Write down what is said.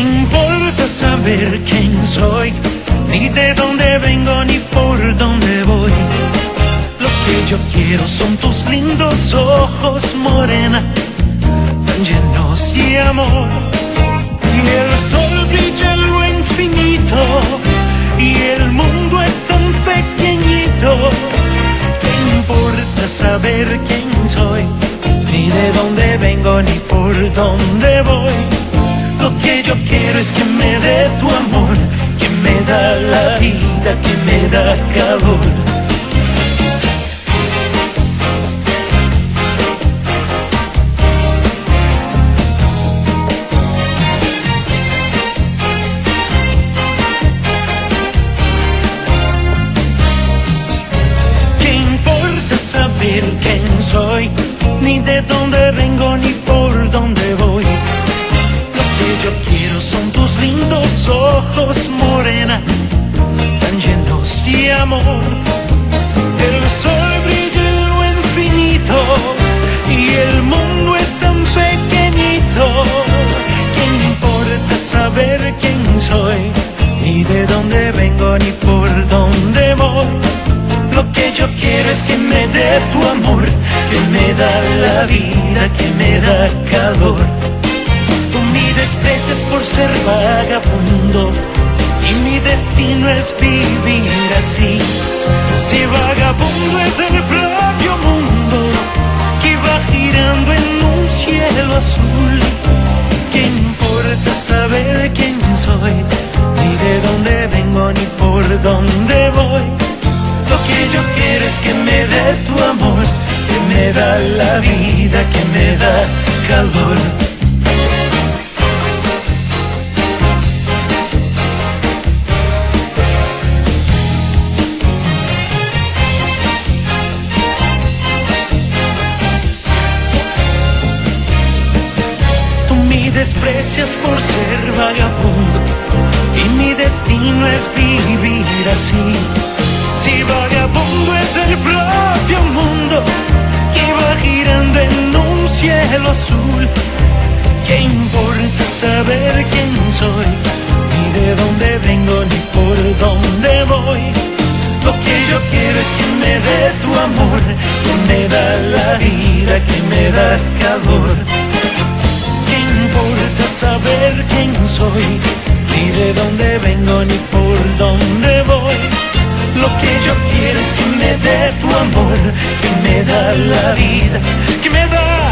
importa saber quién soy, ni de dónde vengo, ni por dónde voy? Lo que yo quiero son tus lindos ojos, morena, tan llenos de amor. Y el sol brilla en lo infinito, y el mundo es tan pequeñito. ¿Qué importa saber quién soy, ni de dónde vengo, ni por dónde voy? Lo que yo quiero es que me dé tu amor, que me da la vida, que me da calor. ¿Qué importa saber quién soy, ni de dónde vengo, ni por dónde voy? Yo quiero son tus lindos ojos, morena, tan llenos de amor. El sol brilla en lo infinito, y el mundo es tan pequeñito. ¿Qué importa saber quién soy, ni de dónde vengo, ni por dónde voy? Lo que yo quiero es que me dé tu amor, que me da la vida, que me da calor. Me desprecias por ser vagabundo, y mi destino es vivir así. Si vagabundo es el propio mundo que va girando en un cielo azul, ¿qué importa saber quién soy, ni de dónde vengo, ni por dónde voy? Lo que yo quiero es que me dé tu amor, que me da la vida, que me da calor. Me desprecias por ser vagabundo, y mi destino es vivir así. Si vagabundo es el propio mundo que va girando en un cielo azul, ¿qué importa saber quién soy, ni de dónde vengo, ni por dónde voy? Lo que yo quiero es que me dé tu amor, que me da la vida, que me da calor. ¿Qué importa saber quién soy, ni de dónde vengo, ni por dónde voy? Lo que yo quiero es que me dé tu amor, que me da la vida, que me da